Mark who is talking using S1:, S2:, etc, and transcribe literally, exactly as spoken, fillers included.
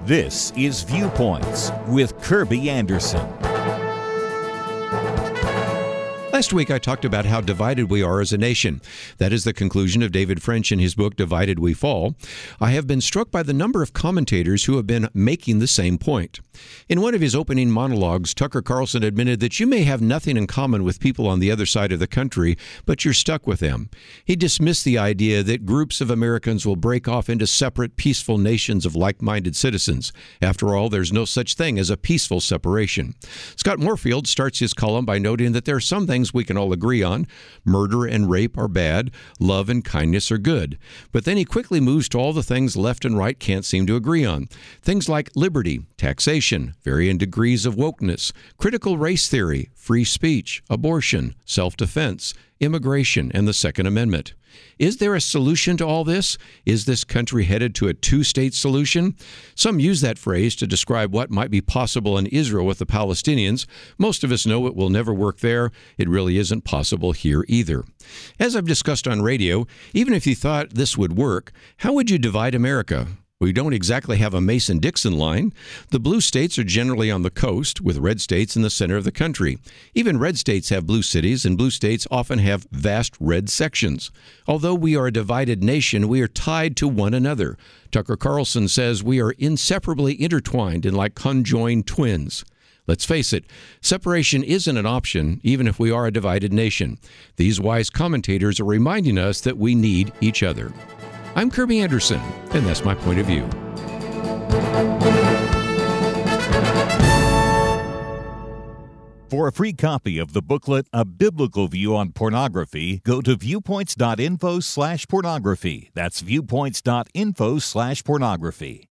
S1: This is Viewpoints with Kirby Anderson.
S2: Last week, I talked about how divided we are as a nation. That is the conclusion of David French in his book, Divided We Fall. I have been struck by the number of commentators who have been making the same point. In one of his opening monologues, Tucker Carlson admitted that you may have nothing in common with people on the other side of the country, but you're stuck with them. He dismissed the idea that groups of Americans will break off into separate, peaceful nations of like-minded citizens. After all, there's no such thing as a peaceful separation. Scott Moorfield starts his column by noting that there are some things we can all agree on. Murder and rape are bad. Love and kindness are good. But then he quickly moves to all the things left and right can't seem to agree on. Things like liberty, taxation, varying degrees of wokeness, critical race theory, free speech, abortion, self-defense, immigration, and the Second Amendment. Is there a solution to all this? Is this country headed to a two-state solution? Some use that phrase to describe what might be possible in Israel with the Palestinians. Most of us know it will never work there. It really isn't possible here either. As I've discussed on radio, even if you thought this would work, how would you divide America? We don't exactly have a Mason-Dixon line. The blue states are generally on the coast, with red states in the center of the country. Even red states have blue cities, and blue states often have vast red sections. Although we are a divided nation, we are tied to one another. Tucker Carlson says we are inseparably intertwined and like conjoined twins. Let's face it, separation isn't an option, even if we are a divided nation. These wise commentators are reminding us that we need each other. I'm Kirby Anderson, and that's my point of view.
S1: For a free copy of the booklet, A Biblical View on Pornography, go to viewpoints.info slash pornography. That's viewpoints.info slash pornography.